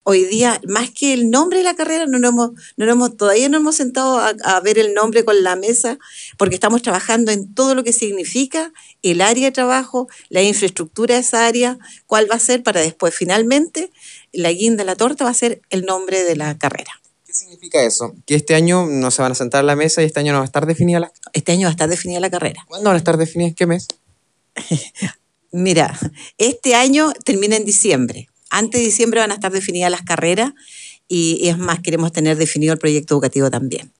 hoy día, más que el nombre de la carrera, todavía no hemos sentado a ver el nombre con la mesa, porque estamos trabajando en todo lo que significa el área de trabajo, la infraestructura de esa área, cuál va a ser para después finalmente la guinda, la torta va a ser el nombre de la carrera. ¿Qué significa eso? Que este año no se van a sentar a la mesa y este año no va a estar definida la... Este año va a estar definida la carrera. ¿Cuándo van a estar definidas? ¿En qué mes? Mira, este año termina en diciembre. Antes de diciembre van a estar definidas las carreras y es más, queremos tener definido el proyecto educativo también.